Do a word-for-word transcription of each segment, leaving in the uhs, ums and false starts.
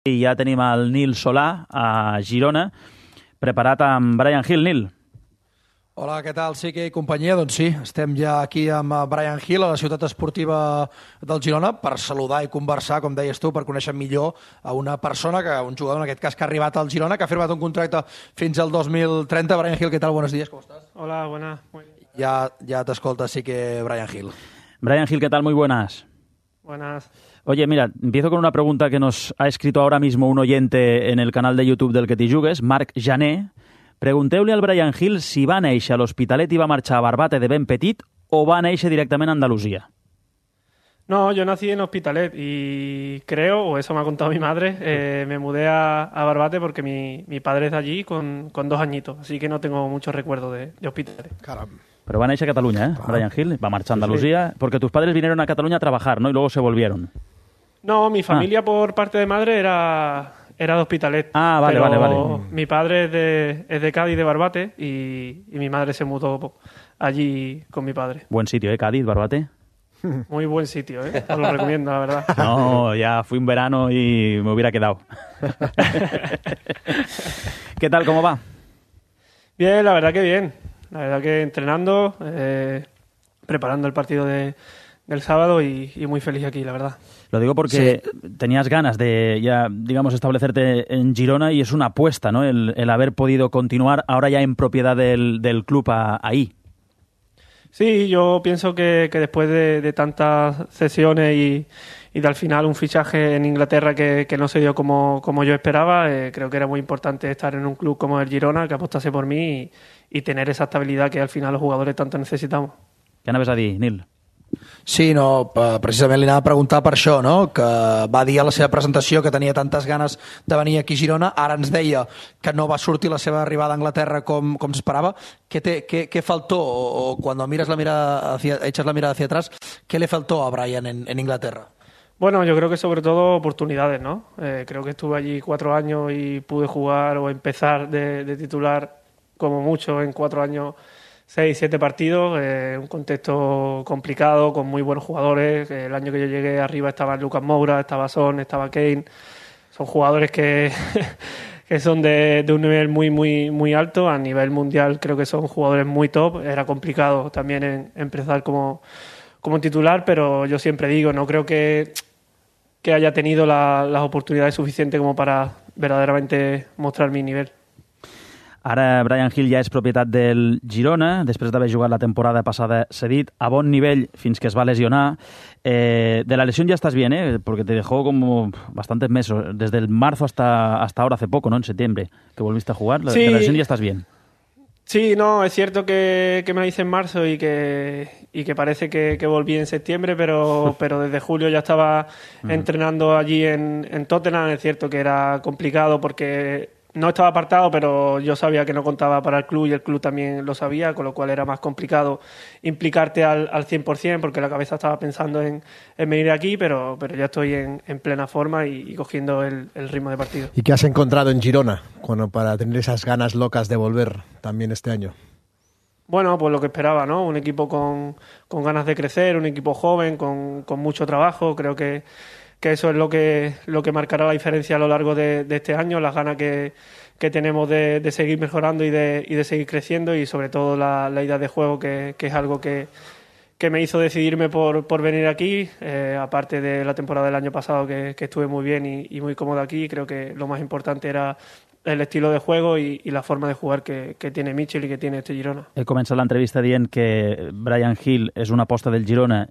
I ja tenim el Nil Solà a Girona, preparat amb Brian Hill. Nil. Hola, què tal? Sí que hi companyia? Doncs sí, estem ja aquí amb Brian Hill a la ciutat esportiva del Girona per saludar i conversar, com deies tu, per conèixer millor a una persona, que un jugador en aquest cas que ha arribat al Girona, que ha firmat un contracte fins al dos mil trenta. Brian Hill, què tal? Buenos días, ¿cómo estás? Hola, buenas. Muy bien. Ya, ya te escolta, sí que Brian Hill. Brian Hill, ¿qué tal? Muy buenas. Buenas. Oye, mira, empiezo con una pregunta que nos ha escrito ahora mismo un oyente en el canal de YouTube del que t'hi jugues, Marc Jané. Pregunteu-li al Brian Hill si va néixer a l'Hospitalet i va marxar a Barbate de ben petit o va néixer directament a Andalusia. No, yo nací en Hospitalet y creo, o eso me ha contado mi madre, eh, me mudé a, a Barbate porque mi, mi padre es de allí con, con dos añitos, así que no tengo muchos recuerdos de, de Hospitalet. Caram. Pero va a néixer a Cataluña, ¿eh? Claro. Brian Hill va a marchar a Andalucía, sí, sí. Porque tus padres vinieron a Cataluña a trabajar, ¿no? Y luego se volvieron. No, mi familia ah. por parte de madre era, era de Hospitalet. Ah, vale, pero vale, vale. Mi padre es de, es de Cádiz, de Barbate, y, y mi madre se mudó allí con mi padre. Buen sitio, ¿eh? Cádiz, Barbate. Muy buen sitio, ¿eh? Os lo recomiendo, la verdad. No, ya fui un verano y me hubiera quedado. ¿Qué tal? ¿Cómo va? Bien, la verdad que bien. La verdad que entrenando, eh, preparando el partido de, del sábado y, y muy feliz aquí, la verdad. Lo digo porque sí. tenías ganas de, ya, digamos, establecerte en Girona y es una apuesta, ¿no? El, el haber podido continuar ahora ya en propiedad del, del club a, ahí. Sí, yo pienso que, que después de, de tantas sesiones y, y de al final un fichaje en Inglaterra que, que no se dio como, como yo esperaba, eh, creo que era muy importante estar en un club como el Girona, que apostase por mí y, y tener esa estabilidad que al final los jugadores tanto necesitamos. Què anaves a dir, Nil? Sí, no, precisament li anava a preguntar per això, no? Que va dir a la seva presentació que tenia tantes ganes de venir aquí a Girona, ara ens deia que no va sortir la seva arribada a Anglaterra com, com esperava. ¿Qué, te, qué, qué faltó? O, o cuando miras la mirada hacia, echas la mirada hacia atrás, ¿qué le faltó a Brian en, en Inglaterra? Bueno, yo creo que sobre todo oportunidades, ¿no? Eh, creo que estuve allí cuatro años y pude jugar o empezar de, de titular como mucho en cuatro años, seis, siete partidos, eh, un contexto complicado, con muy buenos jugadores. El año que yo llegué arriba estaba Lucas Moura, estaba Son, estaba Kane. Son jugadores que, que son de, de un nivel muy, muy, muy alto. A nivel mundial creo que son jugadores muy top. Era complicado también en, empezar como, como titular, pero yo siempre digo, no creo que, que haya tenido la, las oportunidades suficientes como para verdaderamente mostrar mi nivel. Ara Brian Hill ja és propietat del Girona, després d'haver jugat la temporada passada cedit, a bon nivell fins que es va lesionar. Eh, de la lesión ya estás bien, ¿eh? Porque te dejó como bastantes meses, desde el marzo hasta, hasta ahora, hace poco, ¿no? En septiembre, que volviste a jugar. Sí. De la lesión ya estás bien. Sí, no, es cierto que, que me la hice en marzo y que, y que parece que, que volví en septiembre, pero, pero desde julio ya estaba entrenando allí en, en Tottenham. Es cierto que era complicado porque no estaba apartado, pero yo sabía que no contaba para el club y el club también lo sabía, con lo cual era más complicado implicarte al, al cien por ciento porque la cabeza estaba pensando en, en venir aquí, pero, pero ya estoy en, en plena forma y, y cogiendo el, el ritmo de partido. ¿Y qué has encontrado en Girona cuando, para tener esas ganas locas de volver también este año? Bueno, pues lo que esperaba, ¿no? Un equipo con, con ganas de crecer, un equipo joven, con, con mucho trabajo. Creo que que eso es lo que lo que marcará la diferencia a lo largo de, de este año, las ganas que, que tenemos de, de seguir mejorando y de, y de seguir creciendo y sobre todo la, la idea de juego que, que es algo que, que me hizo decidirme por, por venir aquí, eh, aparte de la temporada del año pasado que, que estuve muy bien y, y muy cómodo aquí. Creo que lo más importante era el estilo de juego y, y la forma de jugar que, que tiene Mitchell y que tiene este Girona. He començat l'entrevista dient que Brian Hill és una aposta del Girona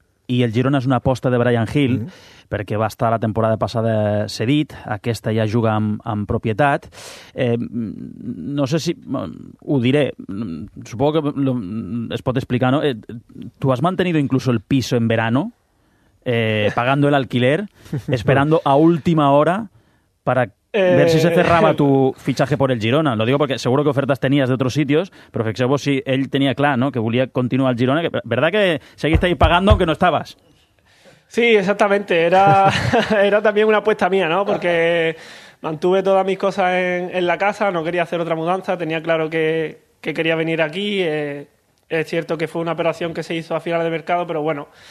i el Girona és una aposta de Brian Hill, mm-hmm. perquè va estar la temporada passada cedit, aquesta ja juga amb, amb propietat. Eh, no sé si... Ho diré, supongo que lo, es pot explicar, ¿no? Eh, ¿Tú has mantenido incluso el piso en verano, eh, pagando el alquiler, esperando a última hora para Eh... ver si se cerraba tu fichaje por el Girona? Lo digo porque seguro que ofertas tenías de otros sitios, pero fixeu-vos si ell tenia clar, ¿no?, que volia continuar al Girona. Que, ¿verdad que seguiste ahí pagando aunque no estabas? Sí, exactamente. Era, era también una apuesta mía, ¿no? Porque mantuve todas mis cosas en, en la casa, no quería hacer otra mudanza, tenía claro que, que quería venir aquí. Eh, es cierto que fue una operación que se hizo a finales de mercado, pero bueno,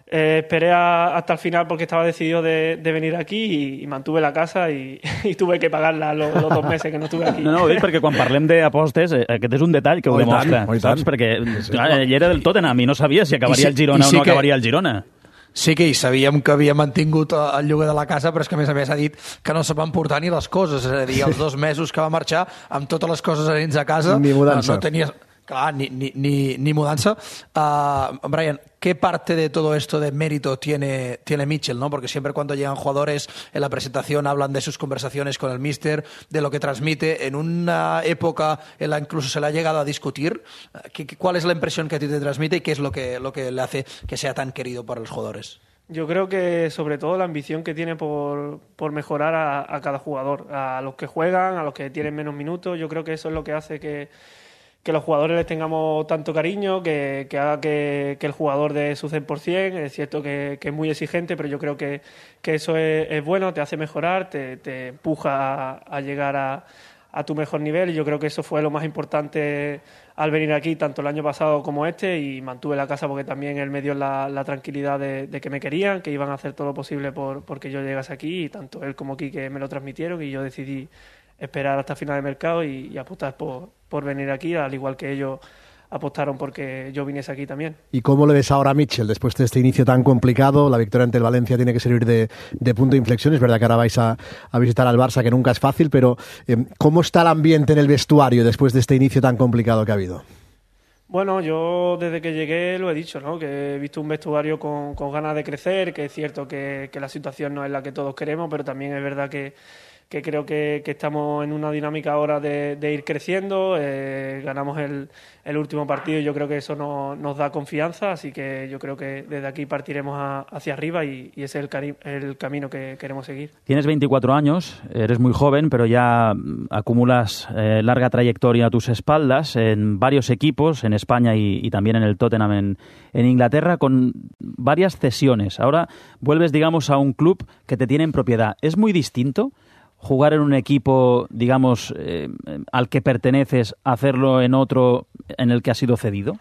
Eh, esperé a, hasta el final porque estaba decidido de, de venir aquí i, i mantuve la casa i, i tuve que pagar-la los, los dos meses que no estuve aquí. No, no, ho dic perquè quan parlem d'apostes, eh, aquest és un detall que ho Oh, i demostra, tant, oh, i saps? tant. Perquè Sí, clar, clar. ell era del Tottenham i no sabia si acabaria I sí- el Girona i o sí no que- acabaria el Girona. Sí que hi sabíem que havia mantingut eh, el lloguer de la casa, però és que a més a més ha dit que no se van portar ni les coses, és a dir, els dos mesos que va marxar amb totes les coses a dins de casa Ni mudanza. no, no tenies... Claro, ni, ni, ni, ni mudanza. Uh, Brian, ¿qué parte de todo esto de mérito tiene, tiene Mitchell? ¿No? Porque siempre cuando llegan jugadores en la presentación hablan de sus conversaciones con el míster, de lo que transmite. En una época en la incluso se le ha llegado a discutir. ¿Qué, qué- ¿Cuál es la impresión que a ti te transmite y qué es lo que, lo que le hace que sea tan querido por los jugadores? Yo creo que sobre todo la ambición que tiene por, por mejorar a, a cada jugador, a los que juegan, a los que tienen menos minutos. Yo creo que eso es lo que hace que, que los jugadores les tengamos tanto cariño, que, que haga que, que el jugador dé su cien por ciento. Es cierto que, que es muy exigente, pero yo creo que, que eso es, es bueno, te hace mejorar, te, te empuja a, a llegar a, a tu mejor nivel, y yo creo que eso fue lo más importante al venir aquí, tanto el año pasado como este, y mantuve la casa porque también él me dio la, la tranquilidad de, de que me querían, que iban a hacer todo lo posible por porque yo llegase aquí, y tanto él como Quique me lo transmitieron, y yo decidí esperar hasta final de mercado y, y apostar por, por venir aquí, al igual que ellos apostaron porque yo viniese aquí también. ¿Y cómo le ves ahora a Mitchell después de este inicio tan complicado? La victoria ante el Valencia tiene que servir de, de punto de inflexión. Es verdad que ahora vais a, a visitar al Barça, que nunca es fácil, pero eh, ¿cómo está el ambiente en el vestuario después de este inicio tan complicado que ha habido? Bueno, yo desde que llegué lo he dicho, ¿no? Que he visto un vestuario con, con ganas de crecer, que es cierto que, que la situación no es la que todos queremos, pero también es verdad que, que creo que, que estamos en una dinámica ahora de, de ir creciendo. Eh, ganamos el, el último partido y yo creo que eso no, nos da confianza, así que yo creo que desde aquí partiremos a- hacia arriba y, y ese es el, cari- el camino que queremos seguir. Tienes veinticuatro años, eres muy joven, pero ya mm, acumulas eh, larga trayectoria a tus espaldas en varios equipos, en España y, y también en el Tottenham en, en Inglaterra, con varias cesiones. Ahora vuelves, digamos, a un club que te tiene en propiedad. ¿Es muy distinto jugar en un equipo, digamos, eh, al que perteneces, hacerlo en otro en el que has sido cedido?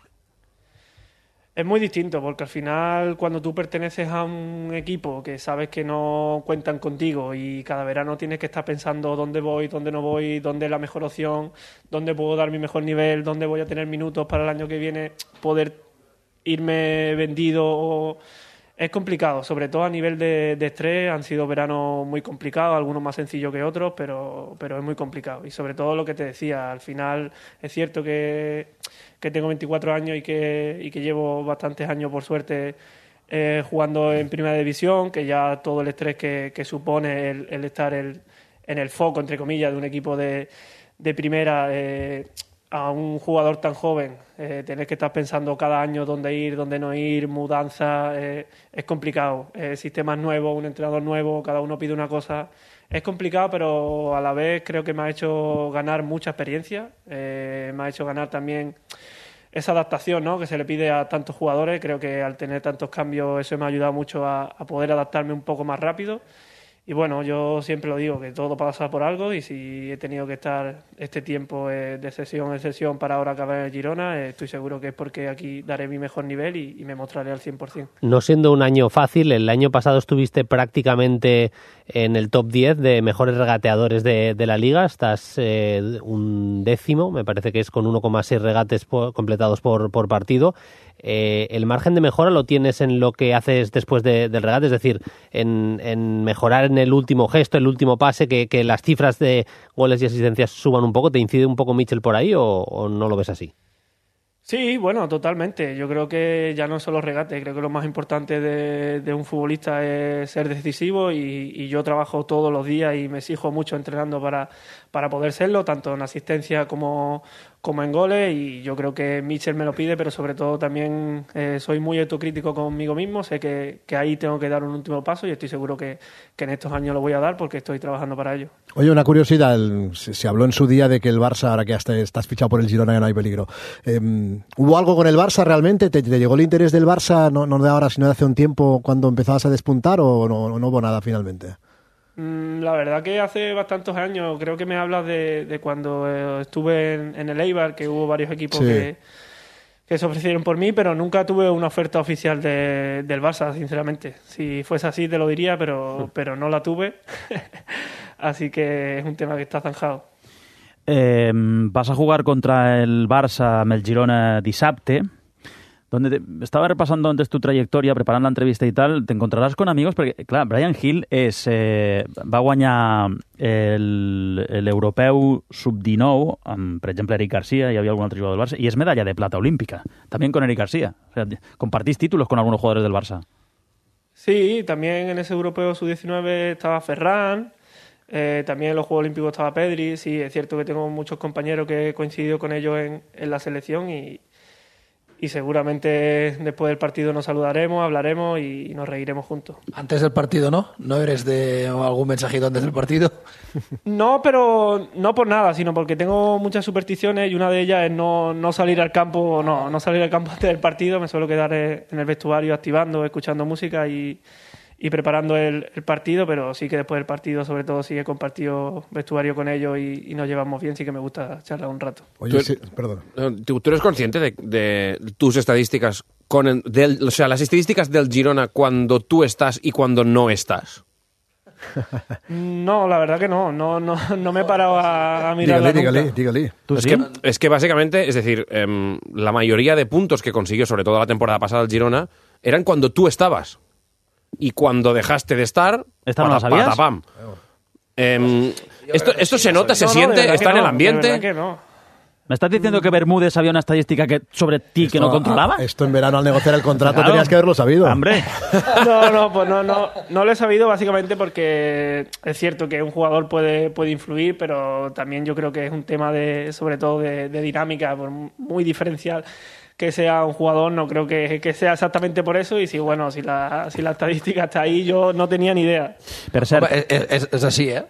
Es muy distinto, porque al final cuando tú perteneces a un equipo que sabes que no cuentan contigo y cada verano tienes que estar pensando dónde voy, dónde no voy, dónde es la mejor opción, dónde puedo dar mi mejor nivel, dónde voy a tener minutos para el año que viene, poder irme vendido o... Es complicado, sobre todo a nivel de, de estrés. Han sido veranos muy complicados, algunos más sencillos que otros, pero, pero es muy complicado. Y sobre todo lo que te decía, al final es cierto que, que tengo veinticuatro años y que, y que llevo bastantes años, por suerte, eh, jugando en Primera División, que ya todo el estrés que, que supone el, el estar el, en el foco, entre comillas, de un equipo de, de Primera... Eh, a un jugador tan joven, eh, tener que estar pensando cada año dónde ir, dónde no ir, mudanza, eh, es complicado. Eh, sistemas nuevos, un entrenador nuevo, cada uno pide una cosa. Es complicado, pero a la vez creo que me ha hecho ganar mucha experiencia, eh, me ha hecho ganar también esa adaptación, ¿no?, que se le pide a tantos jugadores. Creo que al tener tantos cambios eso me ha ayudado mucho a, a poder adaptarme un poco más rápido. Y bueno, yo siempre lo digo, que todo pasa por algo, y si he tenido que estar este tiempo eh, de sesión en sesión para ahora acabar en el Girona, eh, estoy seguro que es porque aquí daré mi mejor nivel y, y me mostraré al cien por ciento. No siendo un año fácil, el año pasado estuviste prácticamente en el top diez de mejores regateadores de, de la liga, estás eh, un décimo, me parece que es con uno coma seis regates por, completados por, por partido. Eh, ¿El margen de mejora lo tienes en lo que haces después de, del regate? Es decir, en, en mejorar en el último gesto, el último pase, que, que las cifras de goles y asistencias suban un poco. ¿Te incide un poco Mitchell por ahí o, o no lo ves así? Sí, bueno, totalmente. Yo creo que ya no solo regate, creo que lo más importante de, de un futbolista es ser decisivo, y, y yo trabajo todos los días y me exijo mucho entrenando para, para poder serlo, tanto en asistencia como, como en goles, y yo creo que Mitchell me lo pide, pero sobre todo también eh, soy muy autocrítico conmigo mismo, sé que, que ahí tengo que dar un último paso y estoy seguro que, que en estos años lo voy a dar porque estoy trabajando para ello. Oye, una curiosidad, el- se, se habló en su día de que el Barça, ahora que hasta estás fichado por el Girona ya no hay peligro, eh, ¿hubo algo con el Barça realmente? ¿Te, te llegó el interés del Barça, no, no de ahora, sino de hace un tiempo cuando empezabas a despuntar, o no, no hubo nada finalmente? Mm, La verdad que hace bastantes años, creo que me hablas de, de cuando eh, estuve en, en el Eibar, que hubo varios equipos Sí. que, que se ofrecieron por mí, pero nunca tuve una oferta oficial de, del Barça, sinceramente. Si fuese así te lo diría, pero, pero no la tuve. Así que es un tema que está zanjado. Eh, vas a jugar contra el Barça amb el Girona dissabte, donde te, estaba repasando antes tu trayectoria, preparando la entrevista y tal, te encontrarás con amigos, perquè, clar, Bryan Gil és, eh, va guanyar el, l'europeu sub dinou, amb, per exemple, Eric García, hi havia algun altre jugador del Barça, i és medalla de plata olímpica, també con Eric García. O sea, compartís títulos con algunos jugadores del Barça. Sí, también en ese europeo sub diecinueve estaba Ferran, eh, también en los Juegos Olímpicos estaba Pedri. Sí, es cierto que tengo muchos compañeros que he coincidido con ellos en, en la selección y, y seguramente después del partido nos saludaremos, hablaremos y, y nos reiremos juntos. Antes del partido, ¿no? ¿No eres de algún mensajito antes del partido? No, pero no por nada, sino porque tengo muchas supersticiones y una de ellas es no, no salir al campo, no, no salir al campo antes del partido. Me suelo quedar en el vestuario activando, escuchando música y, y preparando el, el partido, pero sí que después del partido, sobre todo si he compartido vestuario con ellos y, y nos llevamos bien, sí que me gusta charlar un rato. Oye, sí, perdón. ¿Tú, tú eres consciente de, de tus estadísticas, con el, del, o sea, las estadísticas del Girona cuando tú estás y cuando no estás? No, la verdad que no. No, no, no me he parado a, a mirarla dígale, nunca. dígale, dígale. ¿Tú es, sí? que, es que básicamente, es decir, eh, la mayoría de puntos que consiguió, sobre todo la temporada pasada el Girona, eran cuando tú estabas. Y cuando dejaste de estar, ¿Esta no la pata- sabías? patapam. Eh, esto, esto se nota, se No, no, de siente, verdad está que en el no, de ambiente. verdad que no. ¿Me estás diciendo que Bermúdez había una estadística que, sobre ti que no controlaba? Ah, esto en verano al negociar el contrato Claro. tenías que haberlo sabido. Hombre, No, no, pues no, no, no lo he sabido básicamente porque es cierto que un jugador puede, puede influir, pero también yo creo que es un tema de, sobre todo de, de dinámica, por muy diferencial que sea un jugador, no creo que, que sea exactamente por eso, y si bueno, si la, si la estadística está ahí, yo no tenía ni idea. per cert, Home, és, és, és així, eh?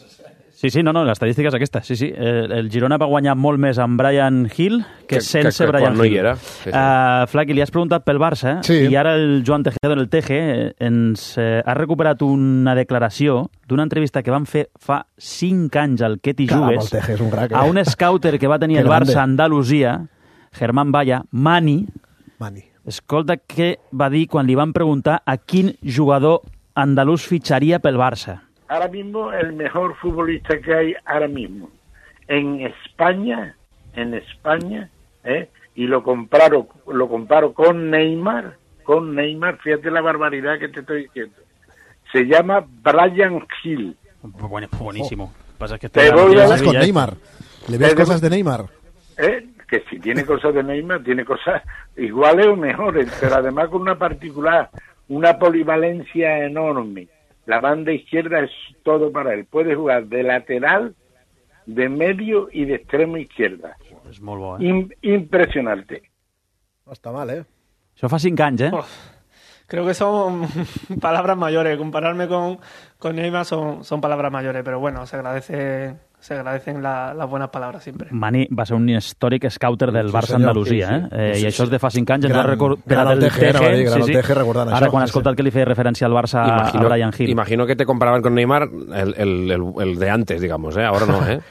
sí, sí, no, no, l'estadística és aquesta. Sí, sí, el, el Girona va guanyar molt més amb Bryan Hill que, Que- sense que- que Bryan quan no hi Hill. era. Sí, sí. Uh, Flaqui, li has preguntat pel Barça, Sí. i ara el Joan Tejero del Teje eh, ens eh, ha recuperat una declaració d'una entrevista que van fer fa cinc anys al Que t'hi Caram, jugues el Teje és un crac, eh? a un scouter que va tenir Que el Barça grande. a Andalusia, Germán Valla, Mani. Mani. Escolta què va dir quan li van preguntar a quin jugador andalús fitxaria pel Barça. Ahora mismo el mejor futbolista que hay ahora mismo en España, en España, ¿eh? y lo comparo, lo comparo con Neymar, con Neymar, fíjate la barbaridad que te estoy diciendo. Se llama Bryan Gil. Bueno, buenísimo. Pasa que Te voy ¿Qué a- haces con Neymar? ¿Le ves Pero- cosas de Neymar? ¿eh? Que si tiene cosas de Neymar, tiene cosas iguales o mejores, pero además con una particular, una polivalencia enorme. La banda izquierda es todo para él. Puede jugar de lateral, de medio y de extremo izquierda. És molt bo, eh? Im- impresionante. No està mal, eh? Això fa cinc anys, eh? Oh, creo que son palabras mayores. Compararme con, con Neymar son, son palabras mayores, pero bueno, se agradece, se agradecen la, las buenas palabras siempre. Mani va ser un històric scouter del Sí, Barça senyor. Andalusia, Sí, eh? sí. eh Sí, I sí, això és de fa cinc anys, ens Gran- ha recordat gran el el Teje, anava a dir, gran el Teje recordant Ara, això, quan ha sí, escoltat sí. que li feia referència al Barça a Bryan Hill. Imagino que te comparaban con Neymar el, el, el, el de antes, digamos, ¿eh? Ahora no, ¿eh?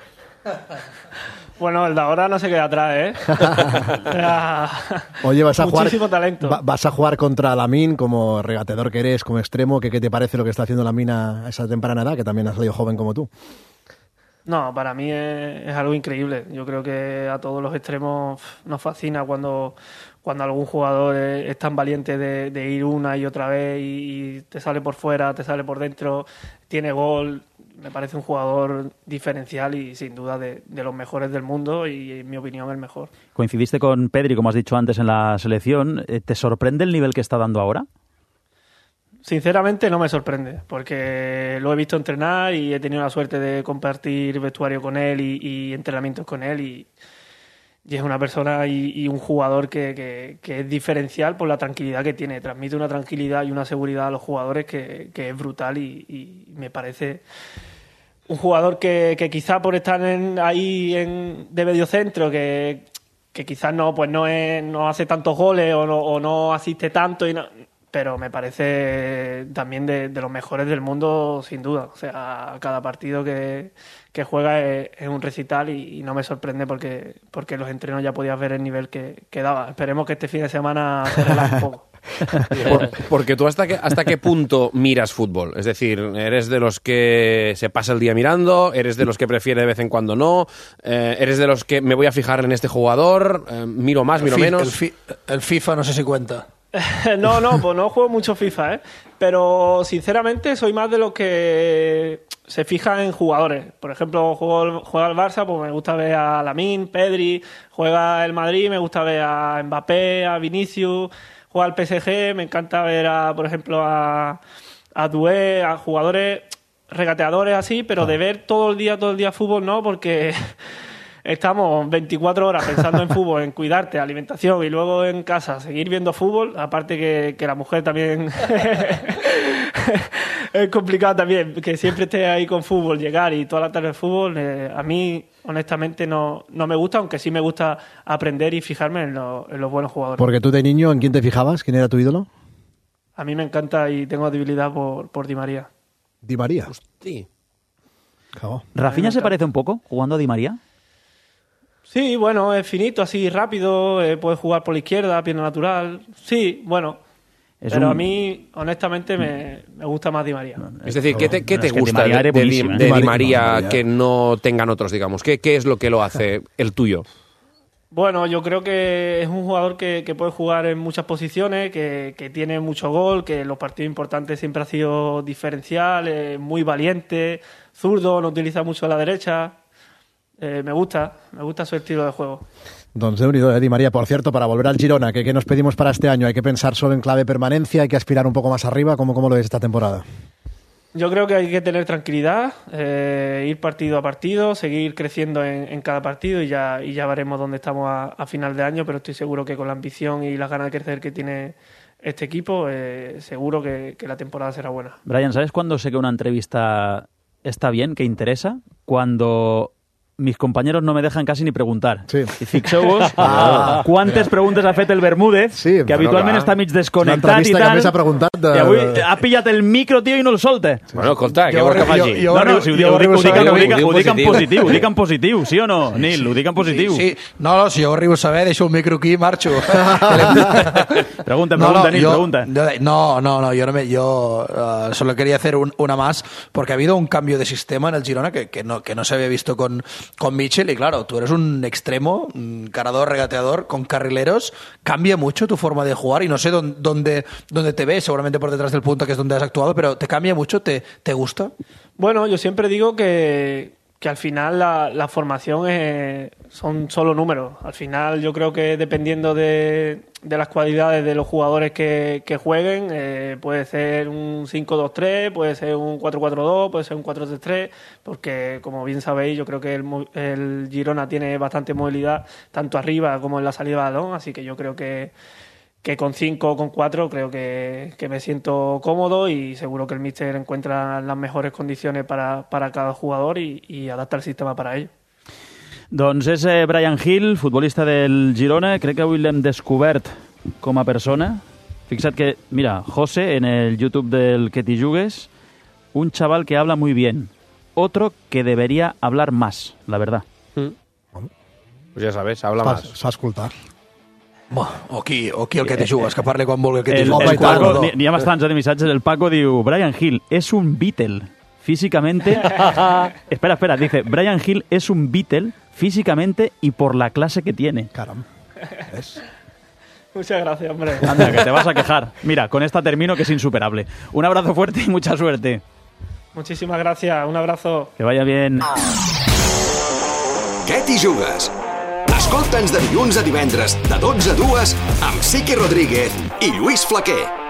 Bueno, el de ahora no se queda atrás, ¿eh? Era Oye, vas a jugar, muchísimo talento. va- vas a jugar contra Lamine como regateador que eres, como extremo. ¿Qué, qué te parece lo que está haciendo Lamine a esa temprana edad, que también has salido joven como tú? No, para mí es, es algo increíble. Yo creo que a todos los extremos pf, nos fascina cuando, cuando algún jugador es, es tan valiente de, de ir una y otra vez y, y te sale por fuera, te sale por dentro, tiene gol. Me parece un jugador diferencial y sin duda de, de los mejores del mundo y en mi opinión el mejor. Coincidiste con Pedri, como has dicho antes, en la selección. Eh, ¿Te sorprende el nivel que está dando ahora? Sinceramente no me sorprende, porque lo he visto entrenar y he tenido la suerte de compartir vestuario con él y, y entrenamientos con él y, y es una persona y, y un jugador que, que, que es diferencial por la tranquilidad que tiene. Transmite una tranquilidad y una seguridad a los jugadores que, que es brutal y, y me parece un jugador que, que quizá por estar en, ahí en, de mediocentro, que, que quizás no, pues no, es, no hace tantos goles o no, o no asiste tanto y no, pero me parece también de, de los mejores del mundo, sin duda. O sea, cada partido que, que juega es, es un recital y, y no me sorprende porque, porque los entrenos ya podías ver el nivel que, que daba. Esperemos que este fin de semana se relaje un poco. Por, porque tú hasta qué, hasta qué punto miras fútbol, es decir, ¿eres de los que se pasa el día mirando? ¿Eres de los que prefiere de vez en cuando no? Eh, ¿Eres de los que me voy a fijar en este jugador? Eh, ¿Miro más, miro el fi- menos? El, fi- el FIFA no sé si cuenta. No, no, pues no juego mucho FIFA, ¿eh? Pero sinceramente soy más de los que se fijan en jugadores. Por ejemplo, juego, juega el Barça, pues me gusta ver a Lamine, Pedri. Juega el Madrid, me gusta ver a Mbappé, a Vinicius. Juega al P S G, me encanta ver, a, por ejemplo, a, a Doué, a jugadores regateadores así, pero ah. de ver todo el día, todo el día fútbol no, porque estamos veinticuatro horas pensando en fútbol, en cuidarte, alimentación y luego en casa seguir viendo fútbol, aparte que, que la mujer también es complicado también, que siempre esté ahí con fútbol, llegar y toda la tarde de fútbol, eh, a mí honestamente no, no me gusta, aunque sí me gusta aprender y fijarme en, lo, en los buenos jugadores. Porque tú de niño, ¿en quién te fijabas? ¿Quién era tu ídolo? A mí me encanta y tengo debilidad por, por Di María. ¿Di María? Hostia. Claro. ¿Rafinha se parece un poco jugando a Di María? Sí, bueno, es finito, así rápido, eh, puede jugar por la izquierda, pierna natural. Sí, bueno, es pero un... a mí, honestamente, me, me gusta más Di María. Es decir, ¿qué te, qué te es que gusta Di María de, de, Di, ¿eh? de Di María que no tengan otros, digamos? ¿Qué, qué es lo que lo hace el tuyo? Bueno, yo creo que es un jugador que, que puede jugar en muchas posiciones, que, que tiene mucho gol, que en los partidos importantes siempre ha sido diferencial, eh, muy valiente, zurdo, no utiliza mucho la derecha. Eh, me gusta, me gusta su estilo de juego. Don Déu-n'hi-do, eh, Di María. Por cierto, para volver al Girona, ¿qué, ¿qué nos pedimos para este año? ¿Hay que pensar solo en clave permanencia? ¿Hay que aspirar un poco más arriba? ¿Cómo, cómo lo ves esta temporada? Yo creo que hay que tener tranquilidad, eh, ir partido a partido, seguir creciendo en, en cada partido y ya, y ya veremos dónde estamos a, a final de año, pero estoy seguro que con la ambición y las ganas de crecer que tiene este equipo, eh, seguro que, que la temporada será buena. Brian, ¿sabes cuándo sé que una entrevista está bien, que interesa? Cuando mis compañeros no me dejan casi ni preguntar. Sí. I fixeu-vos ah, quantes preguntes ha fet el Bermúdez, sí, que habitualment està mig desconnectat i tal, que preguntat de... i avui ha pillat el micro, tio, i no el solta. Bueno, escolta, què vols que faci? Jo, jo, no, no, si ho, ho, ho, ho, dic, ho dic en positiu, ho dic en positiu, sí o no, Nil? Ho dic en positiu. Sí, sí. No, no, si jo arribo a saber, deixo el micro aquí i marxo. Pregunta, pregunta, no, no, Nil, yo, pregunta. No, no, no, yo, no me, yo uh, solo quería hacer un, una más, porque ha habido un cambio de sistema en el Girona que, que, no, que no se había visto con, con Michel, y claro, tú eres un extremo, un carador, regateador, con carrileros, cambia mucho tu forma de jugar, y no sé dónde, dónde, dónde te ves, seguramente por detrás del punto, que es donde has actuado, pero ¿te cambia mucho? ¿Te, te gusta? Bueno, yo siempre digo que, que al final la, la formación es, son solo números. Al final yo creo que dependiendo de, de las cualidades de los jugadores que, que jueguen, eh, puede ser un cinco dos tres, puede ser un cuatro cuatro dos, puede ser un cuatro tres tres, porque como bien sabéis, yo creo que el, el Girona tiene bastante movilidad, tanto arriba como en la salida de balón, así que yo creo que que con cinco o con cuatro creo que, que me siento cómodo y seguro que el míster encuentra las mejores condiciones para, para cada jugador y, y adapta el sistema para ello. Doncs és eh, Bryan Gil, futbolista del Girona. Crec que avui l'hem descobert com a persona. Fixa't que, mira, José, en el YouTube del Que T'hi Jugues, un chaval que habla muy bien. Otro que debería hablar más, la verdad. Mm. Pues ja sabes, habla S'ha más. S'ha escoltat. O aquí, o aquí el Que T'hi Jugues, que parli quan vulgui el Que T'hi El, Jugues. el Paco, n'hi ha bastants de missatges. El Paco diu, Bryan Gil es un Beatle físicamente... espera, espera, dice, Bryan Gil es un Beatle físicamente y por la clase que tiene. Caram. ¿Ves? Muchas gracias, hombre. Anda, que te vas a quejar. Mira, con esta termino que es insuperable. Un abrazo fuerte y mucha suerte. Muchísimas gracias, un abrazo. Que vaya bien. Què t'hi jugues? Escolta'ns de dilluns a divendres, de dotze a dues, amb Sique Rodríguez i Lluís Flaquer.